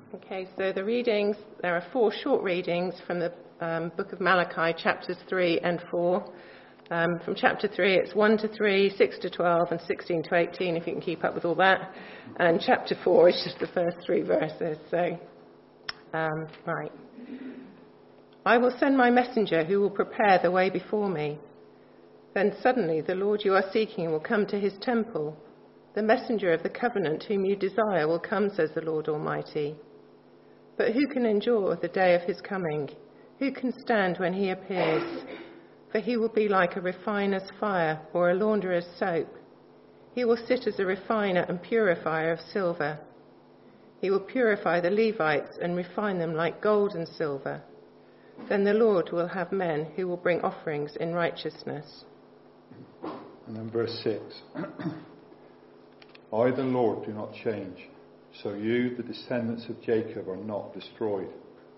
Okay, so the readings, there are 4 short readings from the book of Malachi, chapters 3 and 4. From chapter 3, it's 1 to 3, 6 to 12, and 16 to 18, if you can keep up with all that. And chapter 4 is just the first 3 verses. So, right. I will send my messenger who will prepare the way before me. Then suddenly the Lord you are seeking will come to his temple. The messenger of the covenant whom you desire will come, says the Lord Almighty. But who can endure the day of his coming? Who can stand when he appears? For he will be like a refiner's fire or a launderer's soap. He will sit as a refiner and purifier of silver. He will purify the Levites and refine them like gold and silver. Then the Lord will have men who will bring offerings in righteousness. And then verse 6. I, the Lord, do not change. So you, the descendants of Jacob, are not destroyed.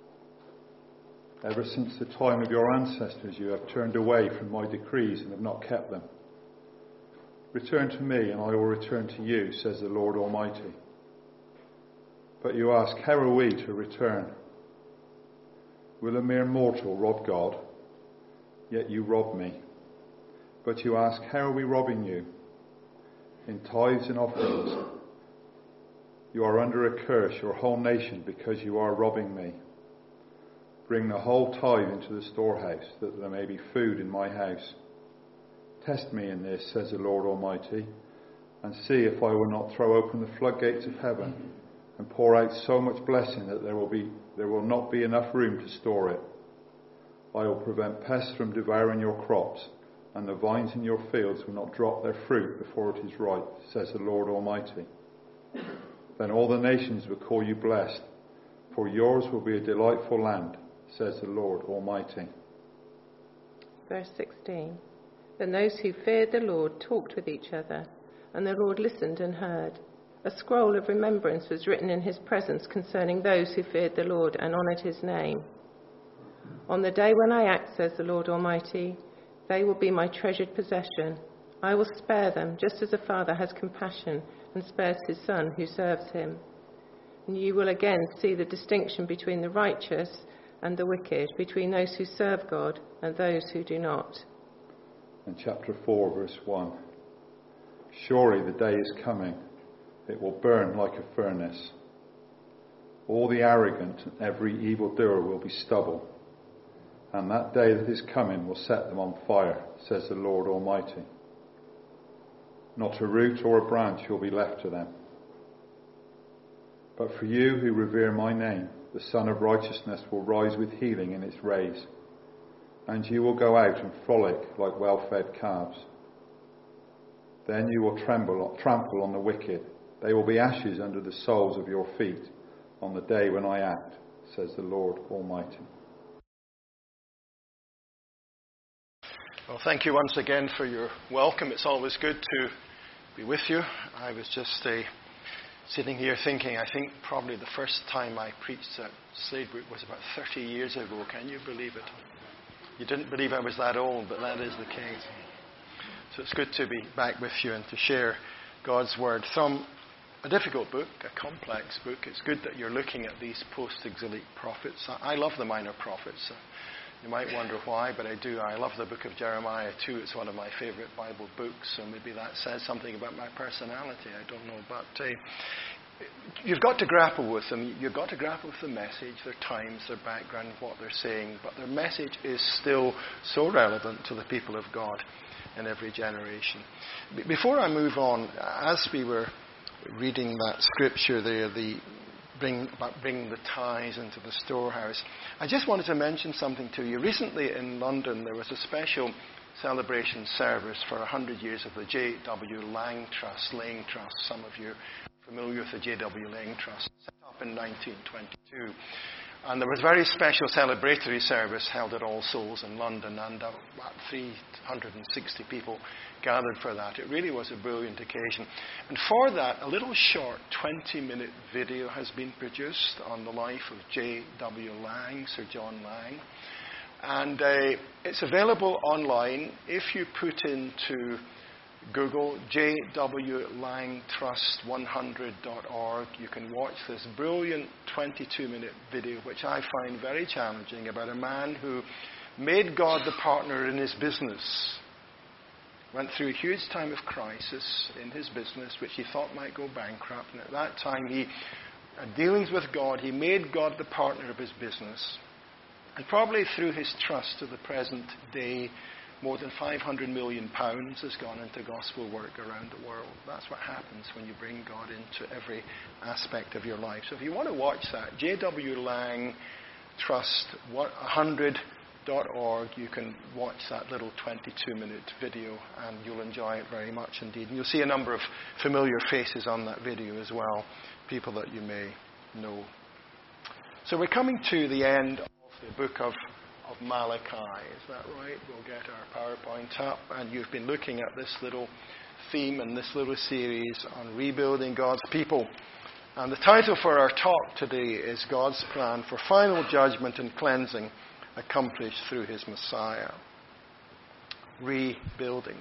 Ever since the time of your ancestors you have turned away from my decrees and have not kept them. Return to me and I will return to you, says the Lord Almighty. But you ask, how are we to return? Will a mere mortal rob God? Yet you rob me. But you ask, how are we robbing you? In tithes and offerings. You are under a curse, your whole nation, because you are robbing me. Bring the whole tithe into the storehouse, that there may be food in my house. Test me in this, says the Lord Almighty, and see if I will not throw open the floodgates of heaven and pour out so much blessing that there will not be enough room to store it. I will prevent pests from devouring your crops, and the vines in your fields will not drop their fruit before it is ripe, says the Lord Almighty. Then all the nations will call you blessed, for yours will be a delightful land, says the Lord Almighty. Verse 16. Then those who feared the Lord talked with each other, and the Lord listened and heard. A scroll of remembrance was written in his presence concerning those who feared the Lord and honoured his name. On the day when I act, says the Lord Almighty, they will be my treasured possession. I will spare them, just as a father has compassion and spares his son who serves him. And you will again see the distinction between the righteous and the wicked, between those who serve God and those who do not. In chapter 4, verse 1. Surely the day is coming. It will burn like a furnace. All the arrogant and every evildoer will be stubble. And that day that is coming will set them on fire, says the Lord Almighty. Not a root or a branch will be left to them. But for you who revere my name, the Sun of Righteousness will rise with healing in its rays, and you will go out and frolic like well-fed calves. Then you will trample on the wicked. They will be ashes under the soles of your feet on the day when I act, says the Lord Almighty. Well, thank you once again for your welcome. It's always good to be with you. I was just sitting here thinking, I think probably the first time I preached at Sladebrook was about 30 years ago. Can you believe it? You didn't believe I was that old, but that is the case. So it's good to be back with you and to share God's Word from a difficult book, a complex book. It's good that you're looking at these post-exilic prophets. I love the minor prophets. You might wonder why, but I do. I love the book of Jeremiah too. It's one of my favourite Bible books, so maybe that says something about my personality. I don't know, but you've got to grapple with them. You've got to grapple with the message, their times, their background, what they're saying, but their message is still so relevant to the people of God in every generation. Before I move on, as we were reading that scripture there, bring the tithes into the storehouse, I just wanted to mention something to you. Recently in London there was a special celebration service for 100 years of the J.W. Lang Trust. Some of you are familiar with the J.W. Lang Trust, set up in 1922. And there was a very special celebratory service held at All Souls in London, and about 360 people gathered for that. It really was a brilliant occasion. And for that, a little short 20-minute video has been produced on the life of J.W. Lang, Sir John Lang. And it's available online if you put into Google jwlangtrust100.org. You can watch this brilliant 22-minute video, which I find very challenging, about a man who made God the partner in his business. Went through a huge time of crisis in his business, which he thought might go bankrupt. And at that time, dealings with God, he made God the partner of his business. And probably through his trust to the present day, more than £500 million has gone into gospel work around the world. That's what happens when you bring God into every aspect of your life. So if you want to watch that, jwlangtrust100.org, you can watch that little 22-minute video, and you'll enjoy it very much indeed. And you'll see a number of familiar faces on that video as well, people that you may know. So we're coming to the end of the book of Malachi. Is that right? We'll get our PowerPoint up. And you've been looking at this little theme and this little series on rebuilding God's people. And the title for our talk today is God's Plan for Final Judgment and Cleansing Accomplished Through His Messiah. Rebuilding.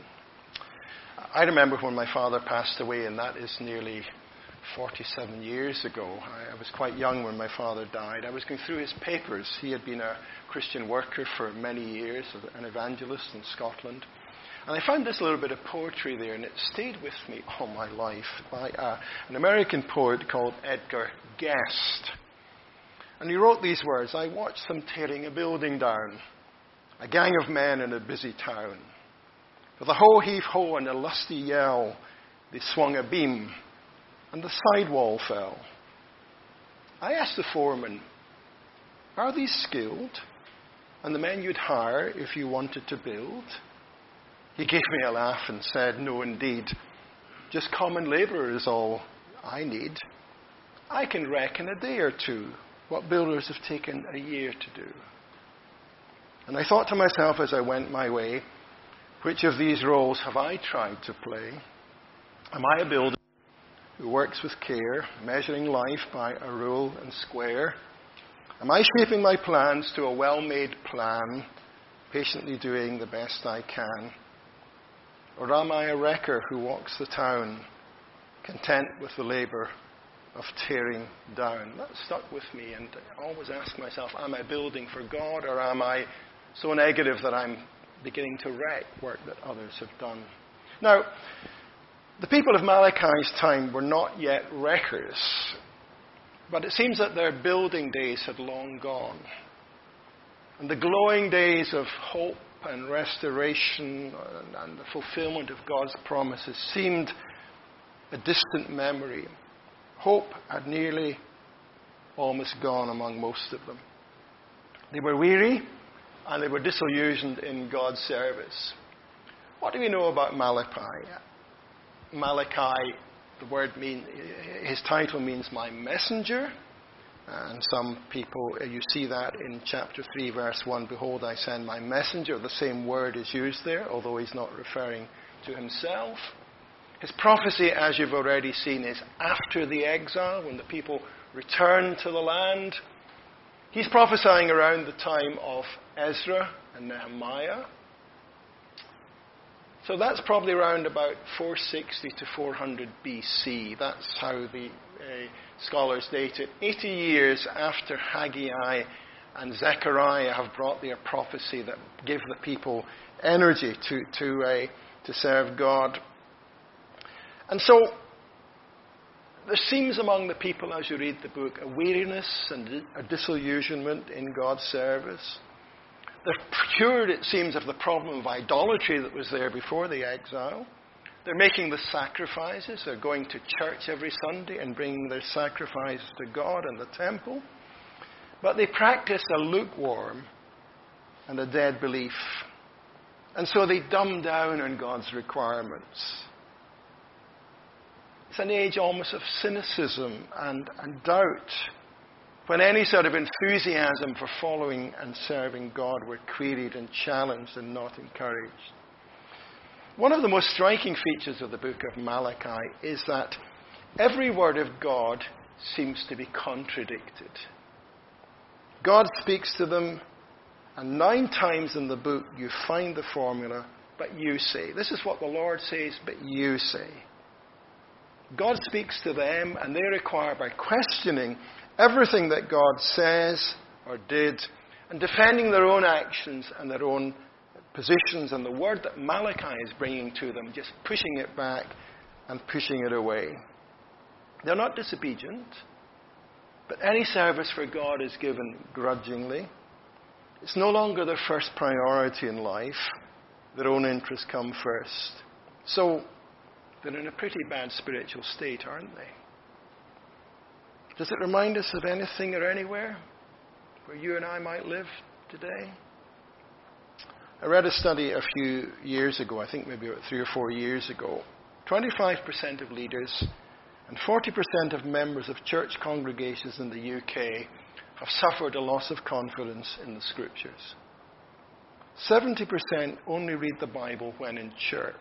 I remember when my father passed away, and that is nearly 47 years ago. I was quite young when my father died. I was going through his papers. He had been a Christian worker for many years, an evangelist in Scotland. And I found this little bit of poetry there, and it stayed with me all my life, by an American poet called Edgar Guest. And he wrote these words: I watched them tearing a building down, a gang of men in a busy town. With a ho-heave-ho and a lusty yell, they swung a beam, and the sidewall fell. I asked the foreman, are these skilled, and the men you'd hire if you wanted to build? He gave me a laugh and said, no indeed, just common labour is all I need. I can wreck in a day or two what builders have taken a year to do. And I thought to myself as I went my way, which of these roles have I tried to play? Am I a builder who works with care, measuring life by a rule and square? Am I shaping my plans to a well-made plan, patiently doing the best I can? Or am I a wrecker who walks the town, content with the labour of tearing down? That stuck with me, and I always ask myself, am I building for God, or am I so negative that I'm beginning to wreck work that others have done? Now, the people of Malachi's time were not yet wreckers, but it seems that their building days had long gone. And the glowing days of hope and restoration and the fulfillment of God's promises seemed a distant memory. Hope had nearly almost gone among most of them. They were weary and they were disillusioned in God's service. What do we know about Malachi? Malachi, the word his title means my messenger. And some people, you see that in chapter 3, verse 1, behold, I send my messenger. The same word is used there, although he's not referring to himself. His prophecy, as you've already seen, is after the exile, when the people return to the land. He's prophesying around the time of Ezra and Nehemiah. So that's probably around about 460 to 400 BC. That's how the scholars date it. 80 years after Haggai and Zechariah have brought their prophecy that give the people energy to serve God. And so there seems among the people, as you read the book, a weariness and a disillusionment in God's service. They're cured, it seems, of the problem of idolatry that was there before the exile. They're making the sacrifices. They're going to church every Sunday and bringing their sacrifices to God in the temple. But they practice a lukewarm and a dead belief. And so they dumb down on God's requirements. It's an age almost of cynicism and doubt, when any sort of enthusiasm for following and serving God were queried and challenged and not encouraged. One of the most striking features of the book of Malachi is that every word of God seems to be contradicted. God speaks to them, and 9 times in the book you find the formula, but you say. This is what the Lord says, but you say. God speaks to them, and they require, by questioning everything that God says or did, and defending their own actions and their own positions and the word that Malachi is bringing to them, just pushing it back and pushing it away. They're not disobedient, but any service for God is given grudgingly. It's no longer their first priority in life. Their own interests come first. So they're in a pretty bad spiritual state, aren't they? Does it remind us of anything or anywhere where you and I might live today? I read a study a few years ago, I think maybe about 3 or 4 years ago. 25% of leaders and 40% of members of church congregations in the UK have suffered a loss of confidence in the Scriptures. 70% only read the Bible when in church.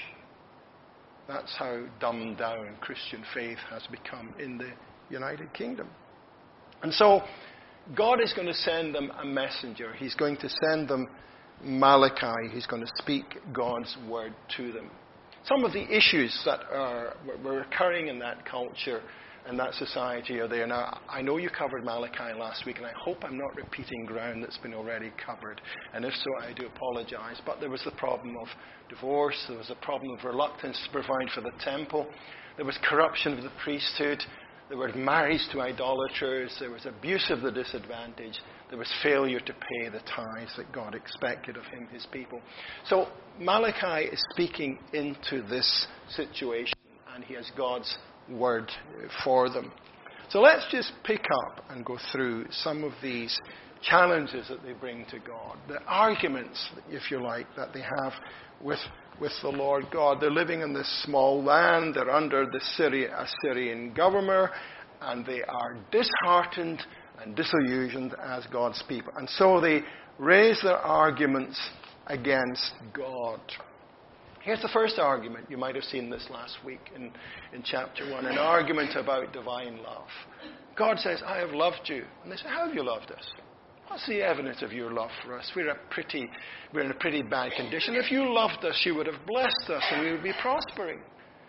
That's how dumbed down Christian faith has become in the United Kingdom. And so God is going to send them a messenger. He's going to send them Malachi. He's going to speak God's word to them. Some of the issues that were occurring in that culture and that society are there. Now, I know you covered Malachi last week, and I hope I'm not repeating ground that's been already covered. And if so, I do apologize. But there was the problem of divorce. There was a problem of reluctance to provide for the temple. There was corruption of the priesthood. There were marriage to idolaters. There was abuse of the disadvantaged. There was failure to pay the tithes that God expected of him, his people. So Malachi is speaking into this situation, and he has God's word for them. So let's just pick up and go through some of these challenges that they bring to God, the arguments, if you like, that they have with the Lord God. They're living in this small land. They're under the Assyrian governor, and they are disheartened and disillusioned as God's people. And so they raise their arguments against God. Here's the first argument. You might have seen this last week in chapter 1, an argument about divine love. God says, I have loved you. And they say, how have you loved us? What's the evidence of your love for us? We're in a pretty bad condition. If you loved us, you would have blessed us and we would be prospering.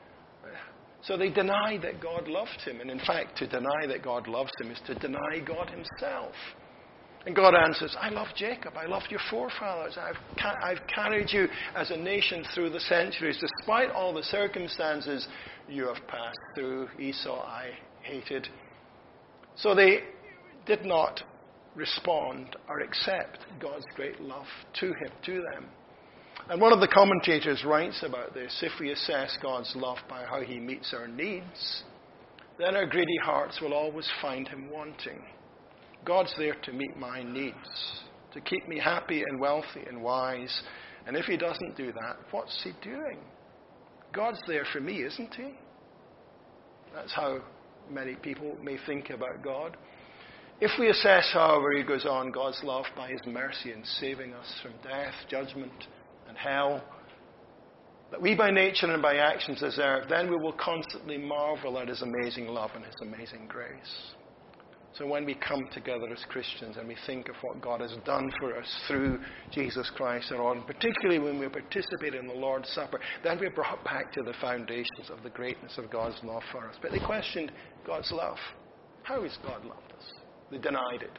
So they deny that God loved him. And in fact, to deny that God loves him is to deny God himself. And God answers, I love Jacob. I loved your forefathers. I've carried you as a nation through the centuries. Despite all the circumstances you have passed through, Esau I hated. So they did not respond or accept God's great love to them. And one of the commentators writes about this: if we assess God's love by how he meets our needs, then our greedy hearts will always find him wanting. God's there to meet my needs, to keep me happy and wealthy and wise. And if he doesn't do that, what's he doing? God's there for me, isn't he? That's how many people may think about God. If we assess, however, he goes on, God's love by his mercy in saving us from death, judgment, and hell, that we by nature and by actions deserve, then we will constantly marvel at his amazing love and his amazing grace. So when we come together as Christians and we think of what God has done for us through Jesus Christ our Lord, and particularly when we participate in the Lord's Supper, then we're brought back to the foundations of the greatness of God's love for us. But they questioned God's love. How has God loved us? They denied it.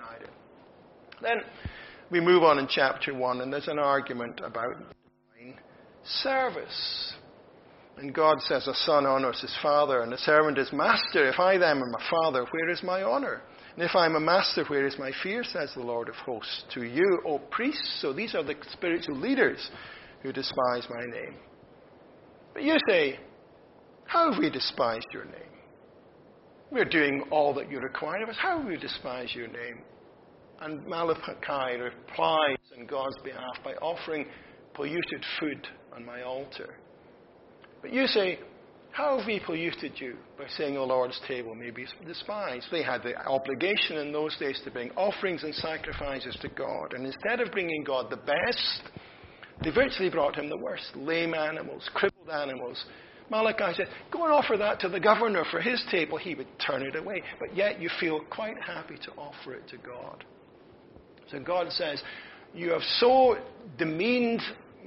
Then we move on in chapter 1, and there's an argument about divine service. And God says, a son honors his father, and a servant his master. If I then am a father, where is my honor? And if I am a master, where is my fear, says the Lord of hosts. To you, O priests, so these are the spiritual leaders who despise my name. But you say, how have we despised your name? We're doing all that you require of us. How have we despised your name? And Malachi replies on God's behalf by offering polluted food on my altar. But you say, how have we polluted you? By saying the Lord's table may be despised. They had the obligation in those days to bring offerings and sacrifices to God. And instead of bringing God the best, they virtually brought him the worst. Lame animals, crippled animals. Malachi said, go and offer that to the governor for his table. He would turn it away. But yet you feel quite happy to offer it to God. So God says, you have so demeaned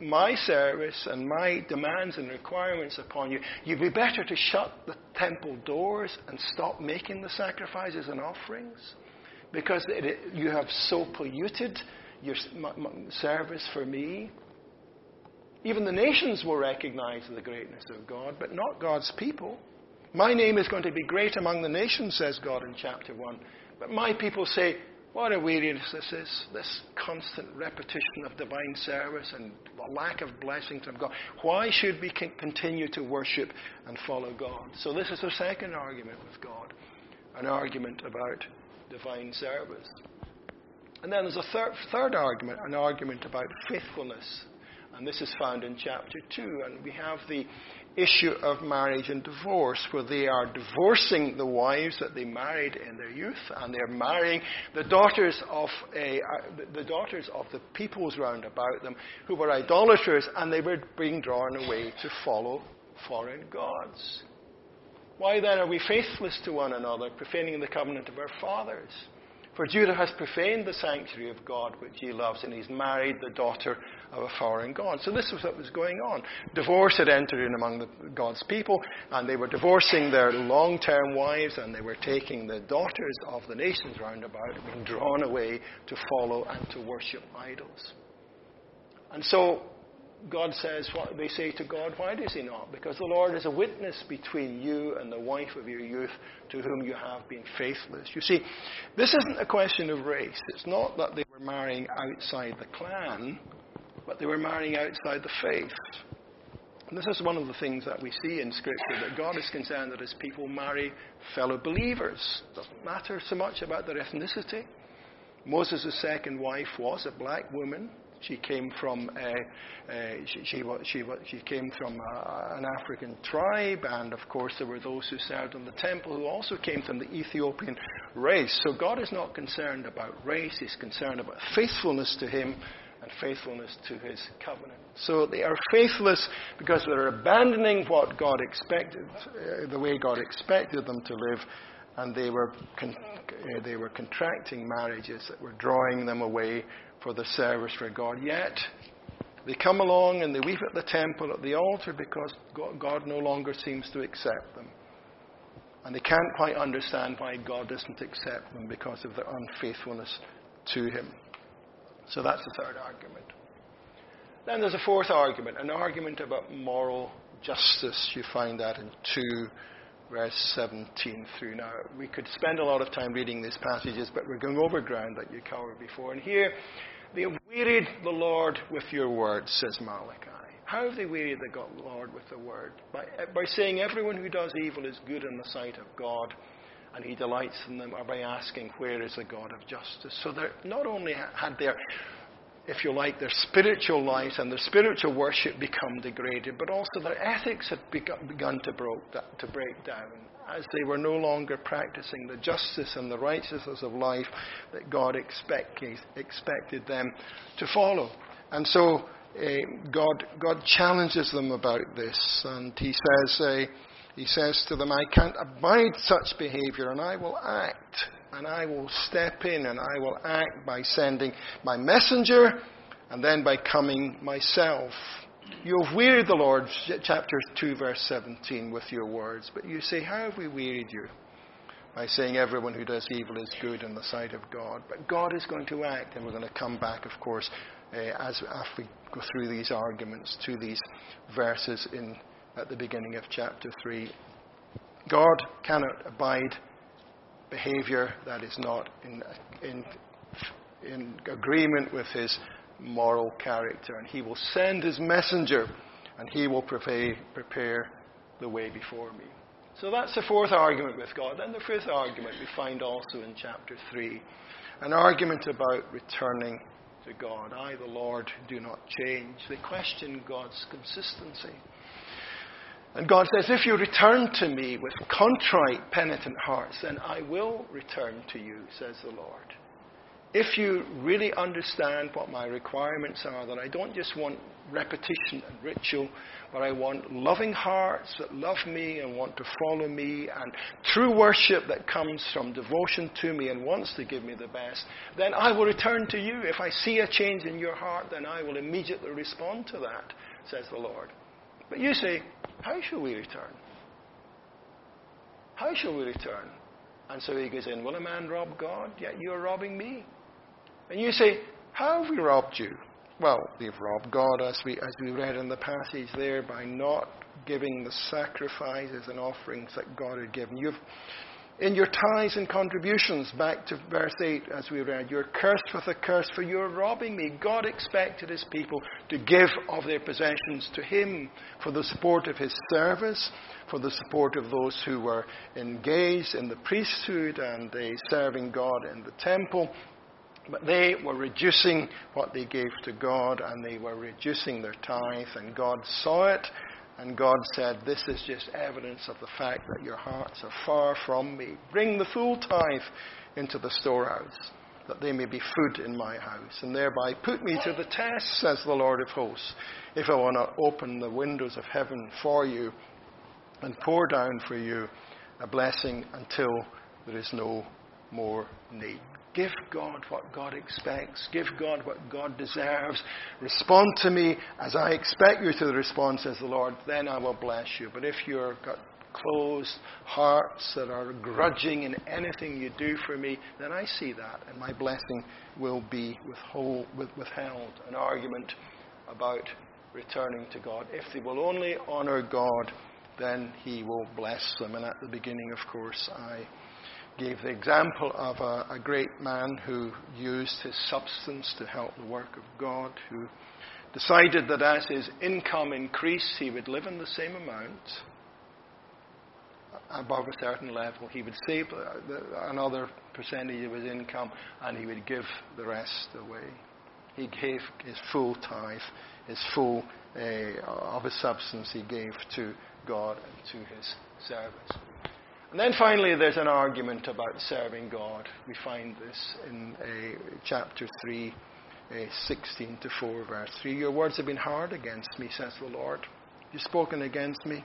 my service and my demands and requirements upon you, you'd be better to shut the temple doors and stop making the sacrifices and offerings, because you have so polluted your service for me. Even the nations will recognize the greatness of God, but not God's people. My name is going to be great among the nations, says God in chapter 1. But my people say, what a weariness this is, this constant repetition of divine service and the lack of blessing from God. Why should we continue to worship and follow God? So this is the second argument with God, an argument about divine service. And then there's a third argument, an argument about faithfulness. And this is found in chapter 2. And we have the issue of marriage and divorce, where they are divorcing the wives that they married in their youth, and they're marrying the daughters of the peoples round about them who were idolaters, and they were being drawn away to follow foreign gods. Why then are we faithless to one another, profaning the covenant of our fathers? For Judah has profaned the sanctuary of God which he loves, and he's married the daughter of a foreign god. So this was what was going on. Divorce had entered in among God's people, and they were divorcing their long-term wives, and they were taking the daughters of the nations round about and being drawn away to follow and to worship idols. And so God says, what they say to God, why does he not? Because the Lord is a witness between you and the wife of your youth to whom you have been faithless. You see, this isn't a question of race. It's not that they were marrying outside the clan, but they were marrying outside the faith. And this is one of the things that we see in Scripture, that God is concerned that his people marry fellow believers. It doesn't matter so much about their ethnicity. Moses' second wife was a black woman. She came from an African tribe, and of course there were those who served in the temple who also came from the Ethiopian race. So God is not concerned about race; He's concerned about faithfulness to Him and faithfulness to His covenant. So they are faithless because they're abandoning what God expected, the way God expected them to live, and they were contracting marriages that were drawing them away for the service for God. Yet they come along and they weep at the temple, at the altar, because God no longer seems to accept them. And they can't quite understand why God doesn't accept them, because of their unfaithfulness to Him. So that's the third argument. Then there's a fourth argument, an argument about moral justice. You find that in 2 verse 17 through. Now, we could spend a lot of time reading these passages, but we're going over ground that you covered before. And here, they have wearied the Lord with your word, says Malachi. How have they wearied the Lord with the word? By saying everyone who does evil is good in the sight of God, and He delights in them, or by asking, where is the God of justice? So they not only had their, if you like, their spiritual lives and their spiritual worship become degraded, but also their ethics had begun to break down, as they were no longer practicing the justice and the righteousness of life that God expected them to follow. And so God challenges them about this, and He says to them, I can't abide such behavior, and I will act. And I will step in, and I will act by sending my messenger, and then by coming myself. You have wearied the Lord, chapter 2, verse 17, with your words. But you say, how have we wearied you? By saying everyone who does evil is good in the sight of God. But God is going to act, and we're going to come back, of course, after we go through these arguments to these verses at the beginning of chapter 3. God cannot abide behavior that is not in agreement with His moral character, and He will send His messenger, and He will prepare the way before me. So that's the fourth argument with God. Then the fifth argument we find also in chapter 3, an argument about returning to God. I, the Lord, do not change. They question God's consistency. And God says, if you return to me with contrite, penitent hearts, then I will return to you, says the Lord. if you really understand what my requirements are, that I don't just want repetition and ritual, but I want loving hearts that love me and want to follow me, and true worship that comes from devotion to me and wants to give me the best, then I will return to you. If I see a change in your heart, then I will immediately respond to that, says the Lord. But you say, how shall we return? How shall we return? And so he goes in, will a man rob God? Yet you are robbing me. And you say, how have we robbed you? Well, we've robbed God, as we read in the passage there, by not giving the sacrifices and offerings that God had given. In your tithes and contributions, back to verse 8, as we read, you're cursed with a curse, for you're robbing me. God expected his people to give of their possessions to him for the support of his service, for the support of those who were engaged in the priesthood and serving God in the temple. But they were reducing what they gave to God, and they were reducing their tithe, and God saw it, and God said, this is just evidence of the fact that your hearts are far from me. Bring the full tithe into the storehouse, that they may be food in my house, and thereby put me to the test, says the Lord of hosts, if I will not open the windows of heaven for you and pour down for you a blessing until there is no more need. Give God what God expects. Give God what God deserves. Respond to me as I expect you to respond, says the Lord. Then I will bless you. But if you've got closed hearts that are grudging in anything you do for me, then I see that, and my blessing will be withheld. An argument about returning to God. If they will only honor God, then he will bless them. And at the beginning, of course, I gave the example of a great man who used his substance to help the work of God, who decided that as his income increased, he would live in the same amount above a certain level. He would save another percentage of his income, and he would give the rest away. He gave his full tithe, his full of his substance he gave to God and to his servants. And then finally, there's an argument about serving God. We find this in chapter 3, 16 to 4, verse 3. Your words have been hard against me, says the Lord. You've spoken against me.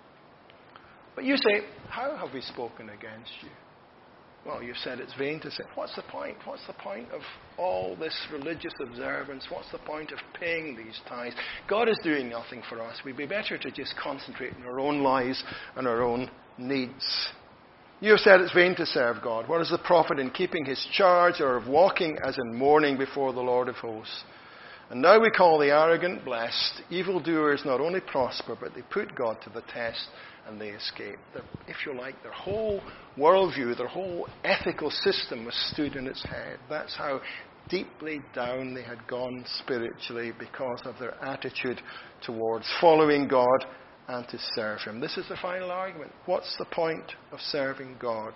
But you say, how have we spoken against you? Well, you've said it's vain to say. What's the point? What's the point of all this religious observance? What's the point of paying these tithes? God is doing nothing for us. We'd be better to just concentrate on our own lives and our own needs. You have said it's vain to serve God. What is the profit in keeping his charge, or of walking as in mourning before the Lord of hosts? And now we call the arrogant blessed. Evildoers not only prosper, but they put God to the test and they escape. If you like, their whole worldview, their whole ethical system was stood in its head. That's how deeply down they had gone spiritually because of their attitude towards following God and to serve him. This is the final argument. What's the point of serving God?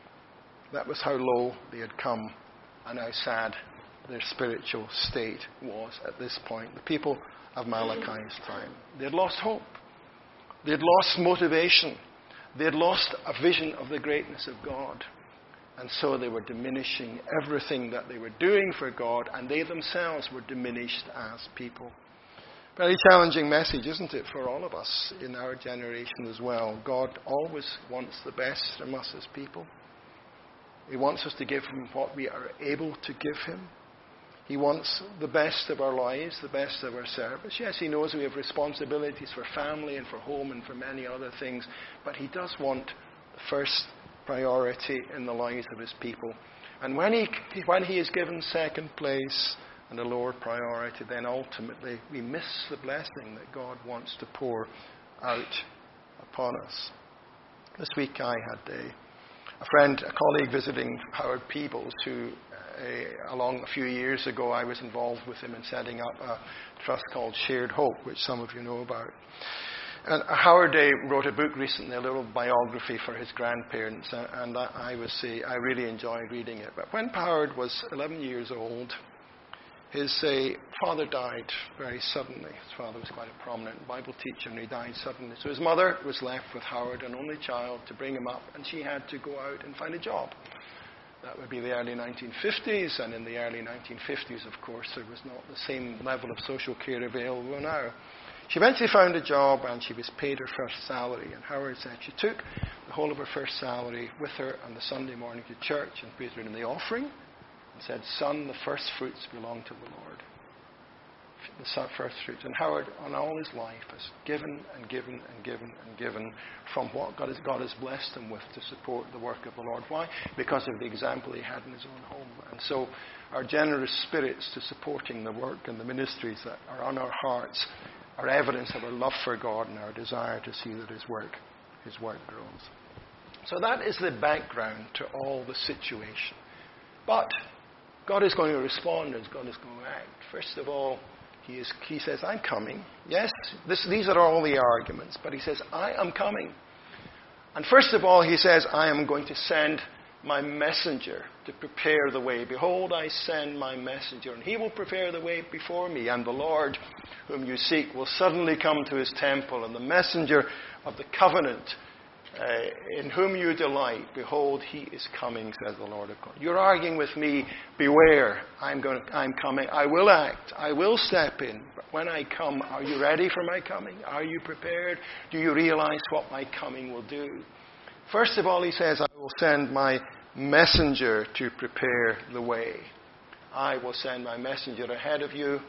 That was how low they had come and how sad their spiritual state was at this point. The people of Malachi's time. They had lost hope. They had lost motivation. They had lost a vision of the greatness of God. And so they were diminishing everything that they were doing for God, and they themselves were diminished as people. Very challenging message, isn't it, for all of us in our generation as well. God always wants the best from us as people. He wants us to give him what we are able to give him. He wants the best of our lives, the best of our service. Yes, he knows we have responsibilities for family and for home and for many other things, but he does want the first priority in the lives of his people. And when he is given second place and a lower priority, then ultimately we miss the blessing that God wants to pour out upon us. This week I had a friend, a colleague visiting Howard Peebles, who along a few years ago I was involved with him in setting up a trust called Shared Hope, which some of you know about. And Howard wrote a book recently, a little biography for his grandparents, and I really enjoyed reading it. But when Howard was 11 years old, his father died very suddenly. His father was quite a prominent Bible teacher, and he died suddenly. So his mother was left with Howard, an only child, to bring him up, and she had to go out and find a job. That would be the early 1950s, and in the early 1950s, of course, there was not the same level of social care available now. She eventually found a job, and she was paid her first salary. And Howard said she took the whole of her first salary with her on the Sunday morning to church and put it in the offering, and said, "Son, the first fruits belong to the Lord." The first fruits. And Howard, on all his life, has given and given and given and given from what God has blessed him with to support the work of the Lord. Why? Because of the example he had in his own home. And so our generous spirits to supporting the work and the ministries that are on our hearts are evidence of our love for God and our desire to see that his work grows. So that is the background to all the situation. But God is going to respond and God is going to act. First of all, he says, "I'm coming." Yes, these are all the arguments, but he says, "I am coming." And first of all, he says, "I am going to send my messenger to prepare the way. Behold, I send my messenger, and he will prepare the way before me. And the Lord whom you seek will suddenly come to his temple, and the messenger of the covenant in whom you delight, behold, he is coming, says the Lord of God." You're arguing with me, beware, I'm coming, I will act, I will step in. But when I come, are you ready for my coming? Are you prepared? Do you realize what my coming will do? First of all, he says, "I will send my messenger to prepare the way." I will send my messenger ahead of you.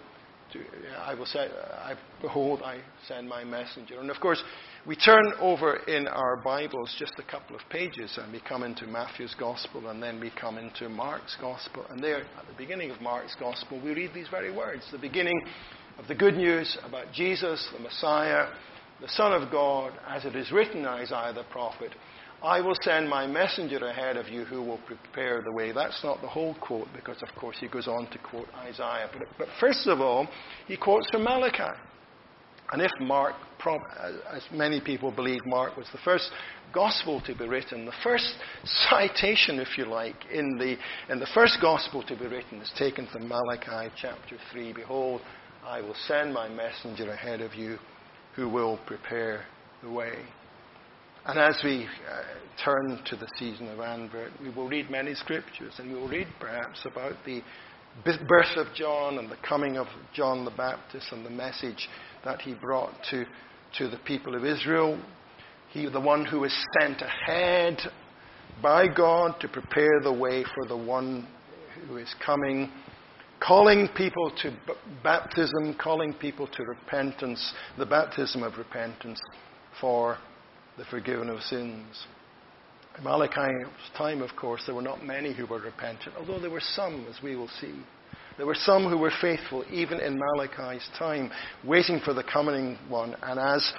Behold, I send my messenger. And of course, we turn over in our Bibles just a couple of pages, and we come into Matthew's Gospel, and then we come into Mark's Gospel. And there, at the beginning of Mark's Gospel, we read these very words. The beginning of the good news about Jesus, the Messiah, the Son of God, as it is written in Isaiah the prophet, "I will send my messenger ahead of you who will prepare the way." That's not the whole quote, because of course he goes on to quote Isaiah. But first of all, he quotes from Malachi. And if Mark, as many people believe Mark was the first gospel to be written, the first citation, if you like, in the first gospel to be written is taken from Malachi chapter 3. "Behold, I will send my messenger ahead of you who will prepare the way." And as we turn to the season of Advent, we will read many scriptures, and we will read perhaps about the birth of John and the coming of John the Baptist and the message that he brought to the people of Israel. He, the one who was sent ahead by God to prepare the way for the one who is coming, calling people to baptism, calling people to repentance, the baptism of repentance for the forgiveness of sins. In Malachi's time, of course, there were not many who were repentant, although there were some, as we will see. There were some who were faithful, even in Malachi's time, waiting for the coming one. And as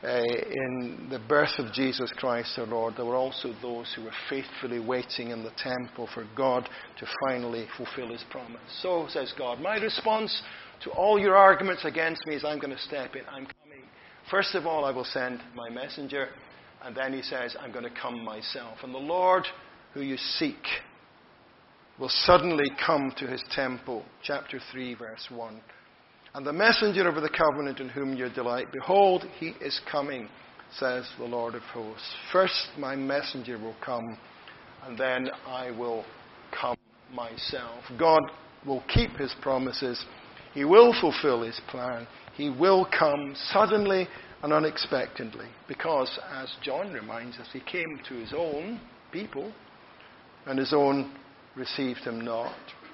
in the birth of Jesus Christ, our Lord, there were also those who were faithfully waiting in the temple for God to finally fulfill his promise. So, says God, my response to all your arguments against me is I'm going to step in. I'm coming. First of all, I will send my messenger. And then he says, I'm going to come myself. And the Lord who you seek will suddenly come to his temple. Chapter 3, verse 1. And the messenger of the covenant in whom you delight, behold, he is coming, says the Lord of hosts. First my messenger will come, and then I will come myself. God will keep his promises. He will fulfill his plan. He will come suddenly and unexpectedly, because, as John reminds us, he came to his own people, and his own received him not.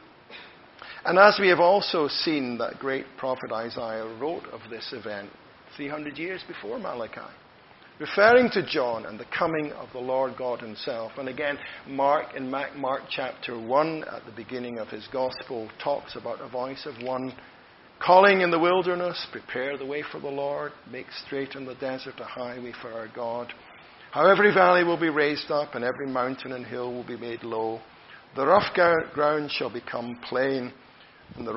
And as we have also seen, that great prophet Isaiah wrote of this event 300 years before Malachi, referring to John and the coming of the Lord God himself. And again, Mark chapter 1, at the beginning of his gospel, talks about a voice of one calling in the wilderness, prepare the way for the Lord, make straight in the desert a highway for our God. How every valley will be raised up, and every mountain and hill will be made low. The rough ground shall become plain, and the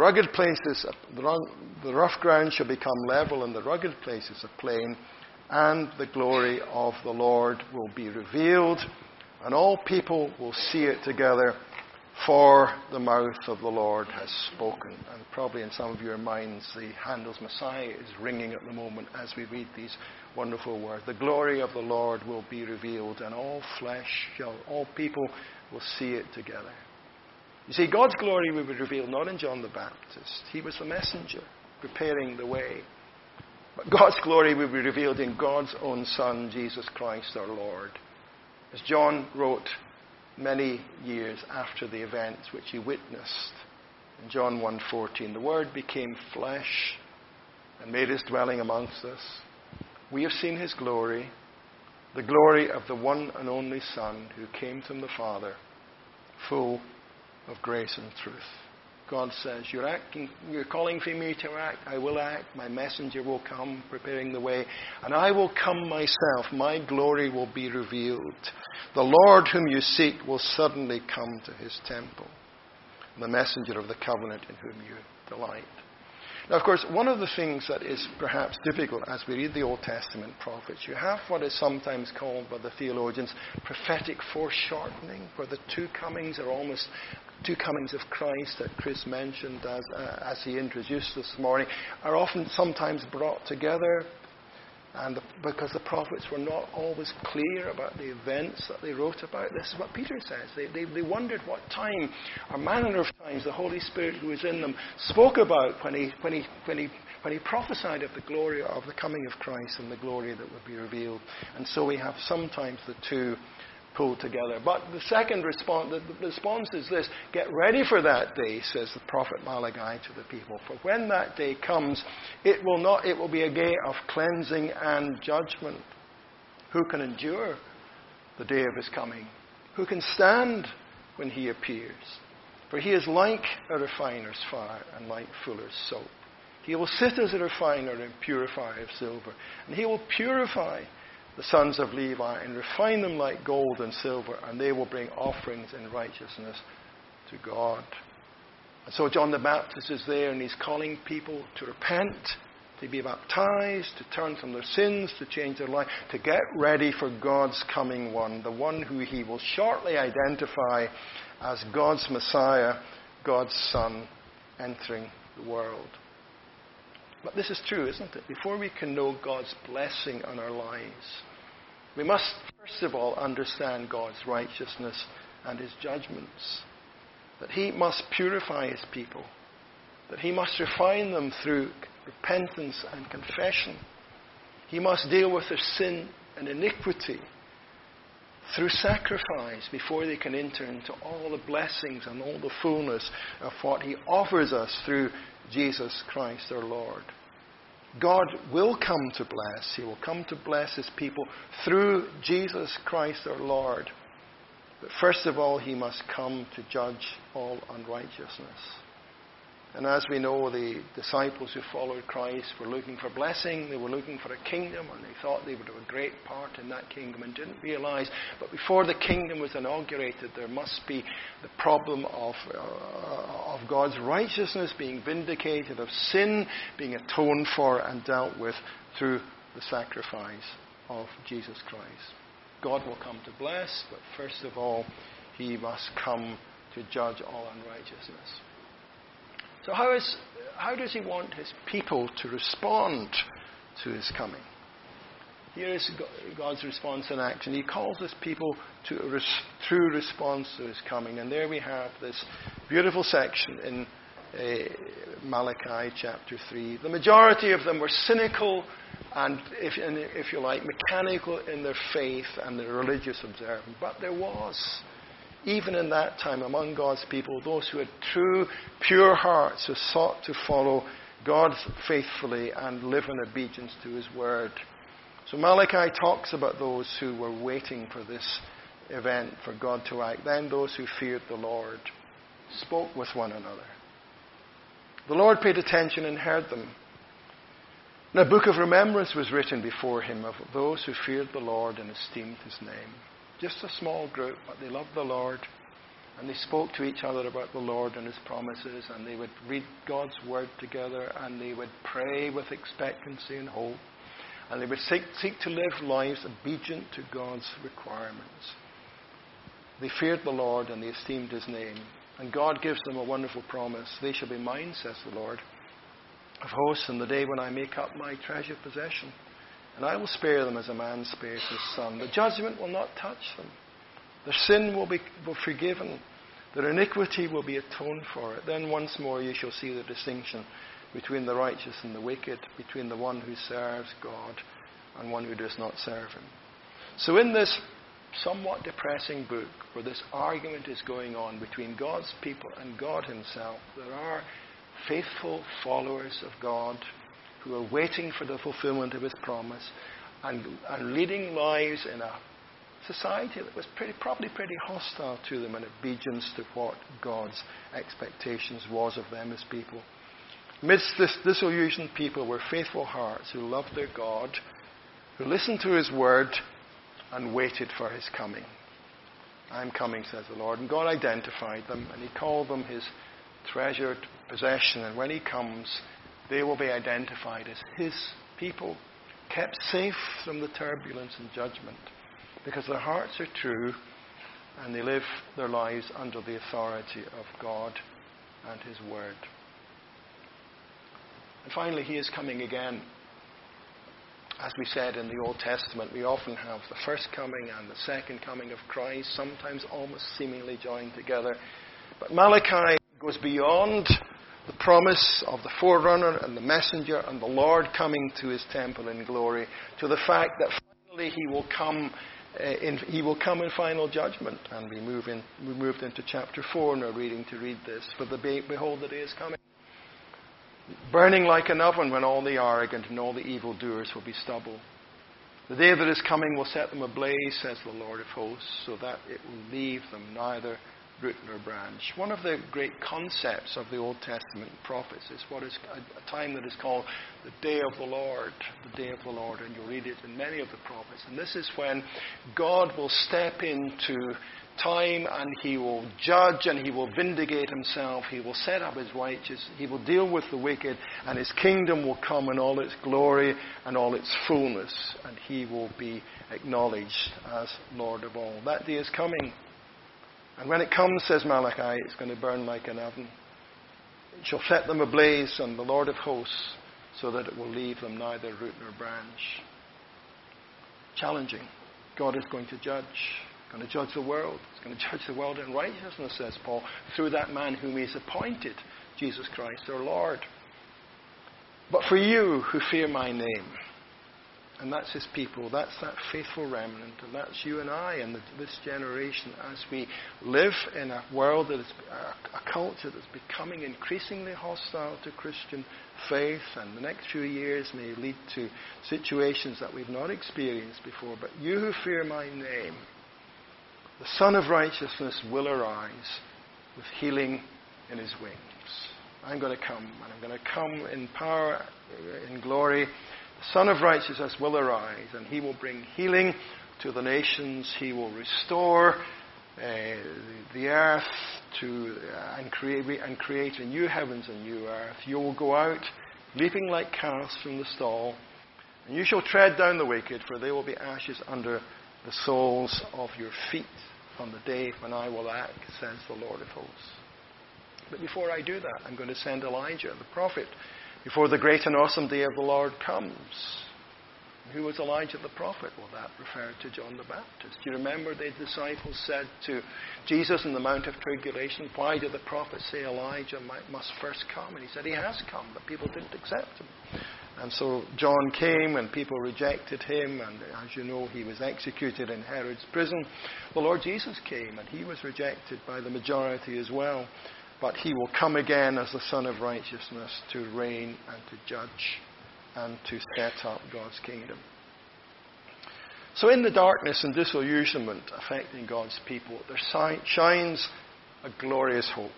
rough ground shall become level, and the rugged places a plain, and the glory of the Lord will be revealed, and all people will see it together, for the mouth of the Lord has spoken. And probably in some of your minds, the Handel's Messiah is ringing at the moment as we read these wonderful words. The glory of the Lord will be revealed, and all people will see it together. You see, God's glory will be revealed not in John the Baptist. He was the messenger, preparing the way. But God's glory will be revealed in God's own Son, Jesus Christ our Lord. As John wrote many years after the events which he witnessed, in John 1:14, the Word became flesh and made his dwelling amongst us. We have seen his glory, the glory of the one and only Son who came from the Father, full of grace and truth. God says, you're calling for me to act, I will act, my messenger will come, preparing the way, and I will come myself, my glory will be revealed. The Lord whom you seek will suddenly come to his temple, the messenger of the covenant in whom you delight. Now, of course, one of the things that is perhaps difficult as we read the Old Testament prophets, you have what is sometimes called by the theologians prophetic foreshortening, where the two comings are almost two comings of Christ that Chris mentioned as he introduced this morning, are often sometimes brought together. And because the prophets were not always clear about the events that they wrote about. This is what Peter says. They wondered what time or manner of times the Holy Spirit who was in them spoke about when he prophesied of the glory of the coming of Christ and the glory that would be revealed. And so we have sometimes the two pulled together. But the second response, the response is this: get ready for that day, says the prophet Malachi to the people. For when that day comes, it will be a day of cleansing and judgment. Who can endure the day of his coming? Who can stand when he appears? For he is like a refiner's fire and like fuller's soap. He will sit as a refiner and purifier of silver, and he will purify the sons of Levi and refine them like gold and silver, and they will bring offerings in righteousness to God. And so John the Baptist is there, and he's calling people to repent, to be baptized, to turn from their sins, to change their life, to get ready for God's coming one, the one who he will shortly identify as God's Messiah, God's Son, entering the world. But this is true, isn't it? Before we can know God's blessing on our lives, we must first of all understand God's righteousness and his judgments. That he must purify his people. That he must refine them through repentance and confession. He must deal with their sin and iniquity through sacrifice before they can enter into all the blessings and all the fullness of what he offers us through Jesus Christ our Lord. God will come to bless. He will come to bless his people through Jesus Christ our Lord. But first of all, he must come to judge all unrighteousness. And as we know, the disciples who followed Christ were looking for blessing. They were looking for a kingdom, and they thought they would have a great part in that kingdom and didn't realize. But before the kingdom was inaugurated, there must be the problem of God's righteousness being vindicated, of sin being atoned for and dealt with through the sacrifice of Jesus Christ. God will come to bless, but first of all, he must come to judge all unrighteousness. So how does he want his people to respond to his coming? Here is God's response in action. He calls his people to a true response to his coming. And there we have this beautiful section in Malachi chapter 3. The majority of them were cynical and, if you like, mechanical in their faith and their religious observance. But there was, even in that time, among God's people, those who had true, pure hearts, who sought to follow God faithfully and live in obedience to his word. So Malachi talks about those who were waiting for this event, for God to act. Then those who feared the Lord spoke with one another. The Lord paid attention and heard them. And a book of remembrance was written before him of those who feared the Lord and esteemed his name. Just a small group, but they loved the Lord. And they spoke to each other about the Lord and his promises. And they would read God's word together. And they would pray with expectancy and hope. And they would seek to live lives obedient to God's requirements. They feared the Lord and they esteemed his name. And God gives them a wonderful promise. They shall be mine, says the Lord of hosts, in the day when I make up my treasured possession. And I will spare them as a man spares his son. The judgment will not touch them. Their sin will be forgiven. Their iniquity will be atoned for it. Then once more you shall see the distinction between the righteous and the wicked, between the one who serves God and one who does not serve him. So in this somewhat depressing book, where this argument is going on between God's people and God himself, there are faithful followers of God who are waiting for the fulfillment of his promise and leading lives in a society that was probably pretty hostile to them in obedience to what God's expectations was of them as people. Amidst this disillusioned people were faithful hearts who loved their God, who listened to his word and waited for his coming. I am coming, says the Lord. And God identified them and he called them his treasured possession. And when he comes, they will be identified as his people, kept safe from the turbulence and judgment, because their hearts are true and they live their lives under the authority of God and his word. And finally, he is coming again. As we said in the Old Testament, we often have the first coming and the second coming of Christ, sometimes almost seemingly joined together. But Malachi goes beyond the promise of the forerunner and the messenger and the Lord coming to his temple in glory, to the fact that finally he will come in final judgment. And we moved into chapter 4 in our reading to read this. For behold, the day is coming, burning like an oven, when all the arrogant and all the evildoers will be stubble. The day that is coming will set them ablaze, says the Lord of hosts, so that it will leave them neither root nor branch. One of the great concepts of the Old Testament prophets is what is a time that is called the day of the Lord. The day of the Lord, and you'll read it in many of the prophets. And this is when God will step into time and he will judge and he will vindicate himself. He will set up his righteous. He will deal with the wicked, and his kingdom will come in all its glory and all its fullness, and he will be acknowledged as Lord of all. That day is coming. And when it comes, says Malachi, it's going to burn like an oven. It shall set them ablaze, and the Lord of hosts, so that it will leave them neither root nor branch. Challenging. God is going to judge. Going to judge the world. He's going to judge the world in righteousness, says Paul, through that man whom he's appointed, Jesus Christ our Lord. But for you who fear my name, and that's his people, that's that faithful remnant, and that's you and I and this generation, as we live in a world that is a culture that's becoming increasingly hostile to Christian faith, and the next few years may lead to situations that we've not experienced before. But you who fear my name, the Son of Righteousness will arise with healing in his wings. I'm going to come, and I'm going to come in power, in glory. The Son of Righteousness will arise, and he will bring healing to the nations. He will restore the earth and create a new heavens and new earth. You will go out leaping like calves from the stall, and you shall tread down the wicked, for they will be ashes under the soles of your feet on the day when I will act, says the Lord of hosts. But before I do that, I'm going to send Elijah, the prophet, before the great and awesome day of the Lord comes. Who was Elijah the prophet? Well, that referred to John the Baptist. Do you remember the disciples said to Jesus in the Mount of Tribulation, why did the prophet say Elijah must first come? And he said, he has come, but people didn't accept him. And so John came and people rejected him, and as you know, he was executed in Herod's prison. The Lord Jesus came, and he was rejected by the majority as well. But he will come again as the Son of Righteousness to reign and to judge and to set up God's kingdom. So in the darkness and disillusionment affecting God's people, there shines a glorious hope.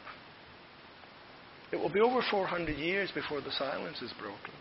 It will be over 400 years before the silence is broken.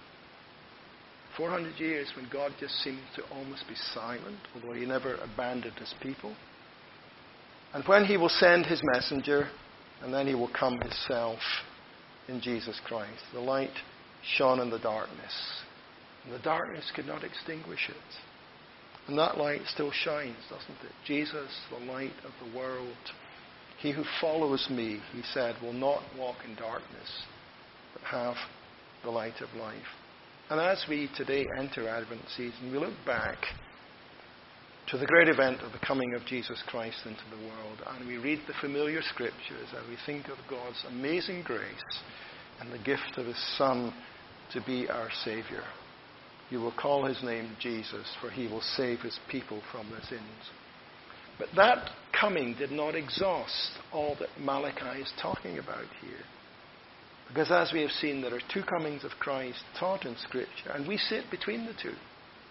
400 years when God just seems to almost be silent, although he never abandoned his people. And when he will send his messenger, and then he will come himself in Jesus Christ. The light shone in the darkness, and the darkness could not extinguish it. And that light still shines, doesn't it? Jesus, the light of the world. He who follows me, he said, will not walk in darkness, but have the light of life. And as we today enter Advent season, we look back to the great event of the coming of Jesus Christ into the world, and we read the familiar scriptures, and we think of God's amazing grace and the gift of his Son to be our Saviour. You will call his name Jesus, for he will save his people from their sins. But that coming did not exhaust all that Malachi is talking about here. Because as we have seen, there are two comings of Christ taught in Scripture, and we sit between the two.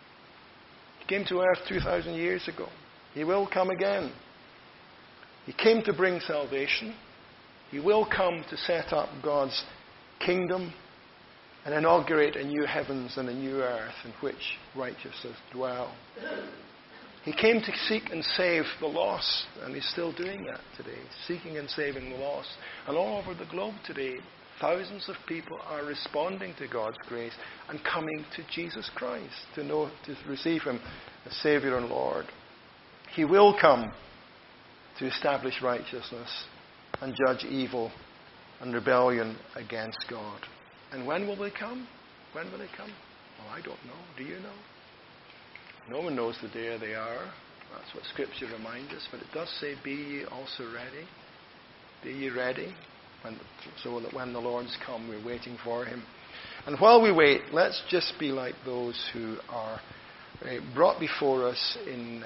He came to earth 2,000 years ago. He will come again. He came to bring salvation. He will come to set up God's kingdom and inaugurate a new heavens and a new earth in which righteousness dwell. He came to seek and save the lost, and he's still doing that today, seeking and saving the lost. And all over the globe today, thousands of people are responding to God's grace and coming to Jesus Christ to receive him as Saviour and Lord. He will come to establish righteousness and judge evil and rebellion against God. And when will they come? When will they come? Well, I don't know. Do you know? No one knows the day or the hour. That's what Scripture reminds us. But it does say, be ye also ready. Be ye ready. So that when the Lord's come, we're waiting for him. And while we wait, let's just be like those who are brought before us in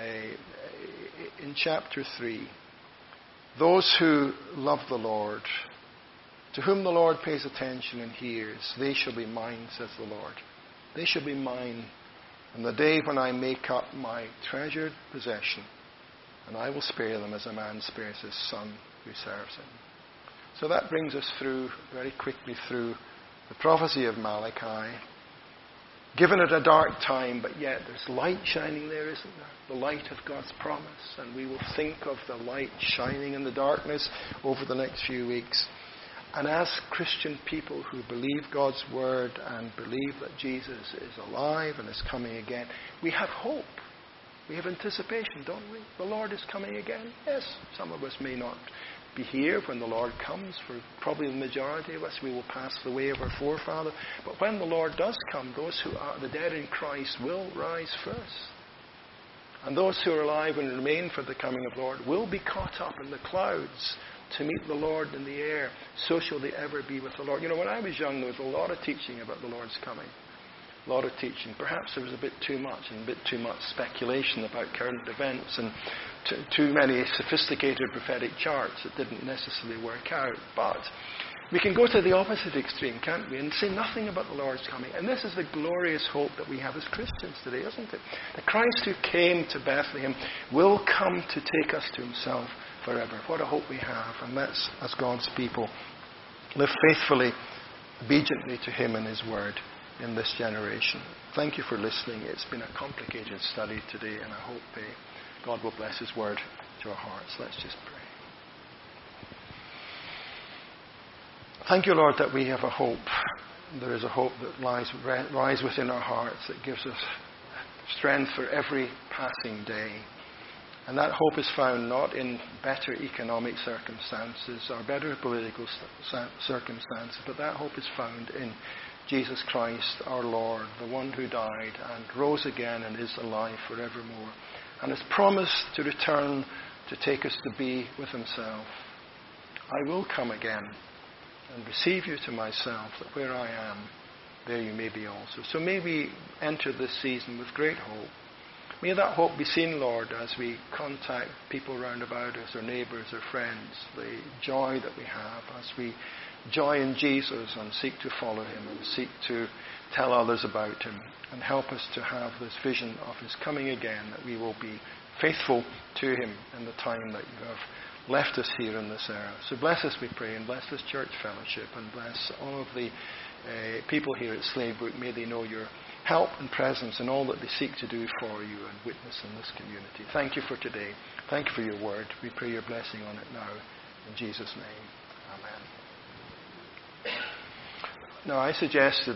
chapter 3. Those who love the Lord, to whom the Lord pays attention and hears, they shall be mine, says the Lord. They shall be mine on the day when I make up my treasured possession, and I will spare them as a man spares his son who serves him. So that brings us through, very quickly through, the prophecy of Malachi. Given at a dark time, but yet there's light shining there, isn't there? The light of God's promise. And we will think of the light shining in the darkness over the next few weeks. And as Christian people who believe God's word and believe that Jesus is alive and is coming again, we have hope. We have anticipation, don't we? The Lord is coming again. Yes, some of us may not be here when the Lord comes. For probably the majority of us, we will pass the way of our forefather. But when the Lord does come, those who are the dead in Christ will rise first. And those who are alive and remain for the coming of the Lord will be caught up in the clouds to meet the Lord in the air. So shall they ever be with the Lord. You know, when I was young, there was a lot of teaching about the Lord's coming. A lot of teaching. Perhaps there was a bit too much, and a bit too much speculation about current events, and too many sophisticated prophetic charts that didn't necessarily work out. But we can go to the opposite extreme, can't we, and say nothing about the Lord's coming. And this is the glorious hope that we have as Christians today, isn't it? The Christ who came to Bethlehem will come to take us to himself forever. What a hope we have. And let's, as God's people, live faithfully, obediently to him and his word in this generation. Thank you for listening. It's been a complicated study today, and I hope God will bless his word to our hearts. Let's just pray. Thank you, Lord, that we have a hope. There is a hope that lies within our hearts that gives us strength for every passing day. And that hope is found not in better economic circumstances or better political circumstances, but that hope is found in Jesus Christ, our Lord, the one who died and rose again and is alive forevermore, and has promised to return to take us to be with himself. I will come again and receive you to myself, that where I am, there you may be also. So may we enter this season with great hope. May that hope be seen, Lord, as we contact people round about us, our neighbours, our friends, the joy that we have as we joy in Jesus and seek to follow him and seek to tell others about him, and help us to have this vision of his coming again, that we will be faithful to him in the time that you have left us here in this era. So bless us, we pray, and bless this church fellowship, and bless all of the people here at Slavebrook. May they know your help and presence in all that they seek to do for you and witness in this community. Thank you for today. Thank you for your word. We pray your blessing on it now. In Jesus' name, amen. Now, I suggested